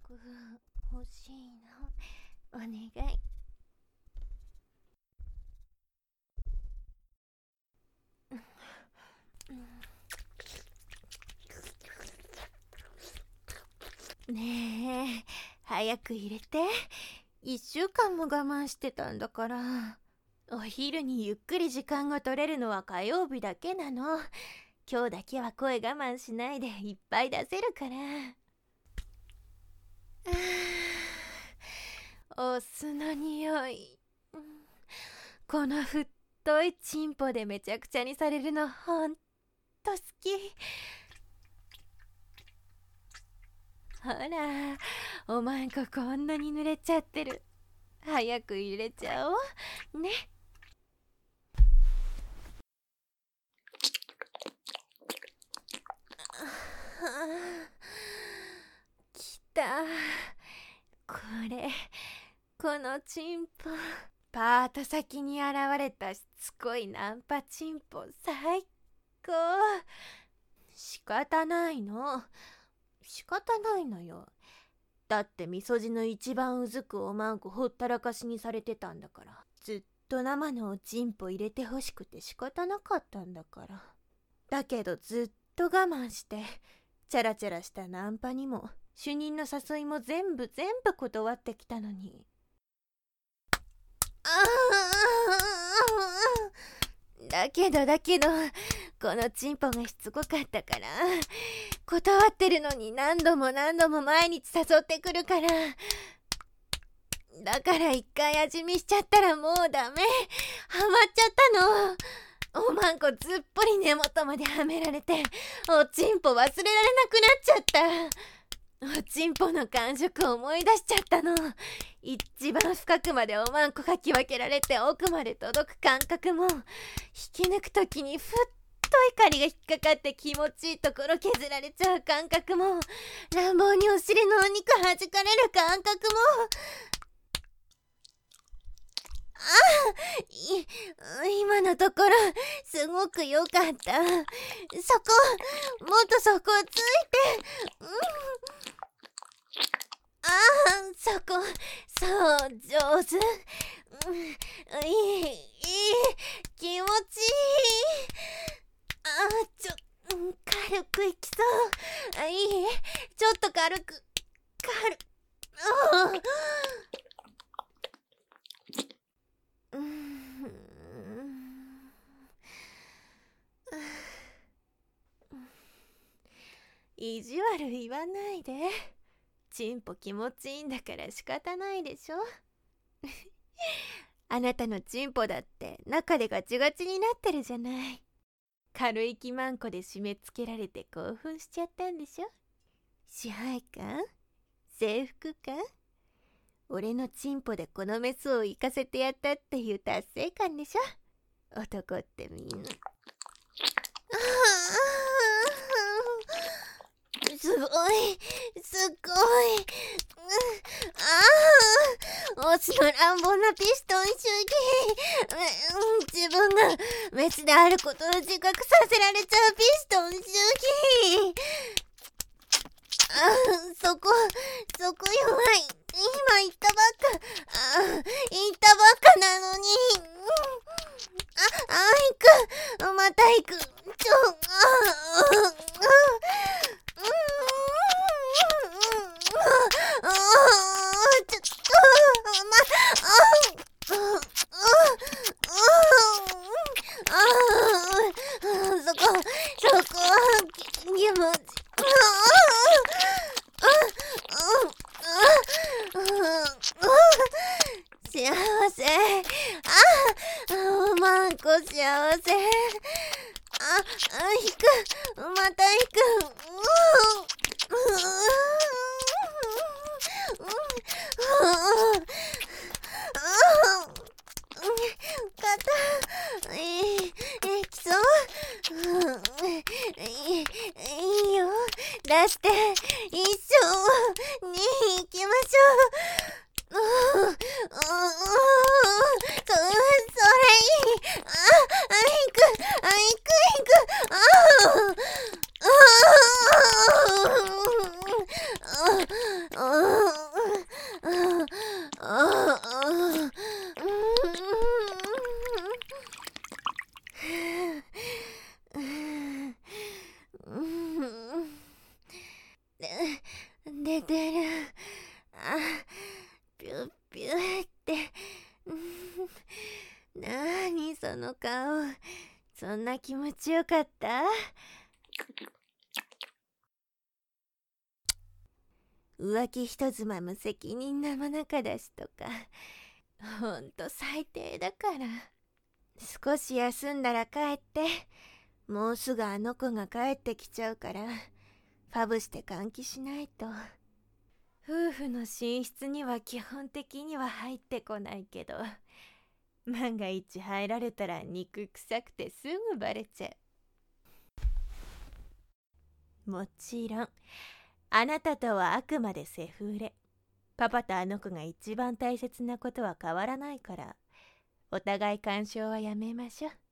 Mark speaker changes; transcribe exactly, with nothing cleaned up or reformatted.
Speaker 1: く欲しいの。お願い。ねえ、早く入れて。一週間も我慢してたんだから。お昼にゆっくり時間が取れるのは火曜日だけなの。今日だけは声我慢しないでいっぱい出せるから。お酢の匂い。この太いチンポでめちゃくちゃにされるのほんと好き。ほら、おまんここんなに濡れちゃってる。早く入れちゃおうね。きた。これ、このチンポ。パート先に現れたしつこいナンパチンポ最高。仕方ないの。仕方ないのよ。だってみそじの一番うずくおまんこほったらかしにされてたんだから。ずっと生のおちんぽ入れてほしくて仕方なかったんだから。だけどずっと我慢してチャラチャラしたナンパにも主任の誘いも全部全部断ってきたのに。ああ、だけどだけどこのチンポがしつこかったから断ってるのに何度も何度も毎日誘ってくるから。だから一回味見しちゃったらもうダメ。ハマっちゃったの。おまんこずっぽり根元まではめられておちんぽ忘れられなくなっちゃった。おちんぽの感触を思い出しちゃったの。一番深くまでおまんこがき分けられて奥まで届く感覚も、引き抜くときにふっと怒りが引っかかって気持ちいいところ削られちゃう感覚も、乱暴にお尻のお肉弾かれる感覚も、ああ、今のところすごく良かった。そこ、もっとそこついて、うん、ああ、そこ、そう上手、うん、いいいい気持ちいい。ああ、ちょ、軽くいきそう。あ、いい、ちょっと軽く軽く、ああ、うん、意地悪言わないで。チンポ気持ちいいんだから仕方ないでしょ。あなたのチンポだって中でガチガチになってるじゃない。軽い気まんこで締め付けられて興奮しちゃったんでしょ。支配感、征服感、俺のチンポでこのメスを行かせてやったっていう達成感でしょ。男ってみんな。すごい、すごい。ああ、オスの乱暴なピストン主義。自分がメスであることを自覚させられちゃうピストン主義。ああ、そこ、そこ弱い。今言ったばっか。ああ、言ったばっかなのに。あ、あ、行く。また行く。ちょ、ああ、幸せ。あ、おまんこ幸せ。あ、あ、引く。また引く。肩、え、え、きそう。いいよ。出して。一緒に行きましょう。うん、うん、そ、それいい。あ、あ、行く、あ、行く、行く。あの顔、そんな気持ちよかった？浮気一つま無責任な真中出しとか、ほんと最低だから。少し休んだら帰って、もうすぐあの子が帰ってきちゃうから、ファブして換気しないと。夫婦の寝室には基本的には入ってこないけど、万が一入られたら肉臭くてすぐバレちゃう。もちろん、あなたとはあくまでセフレ。パパとあの子が一番大切なことは変わらないから、お互い干渉はやめましょう。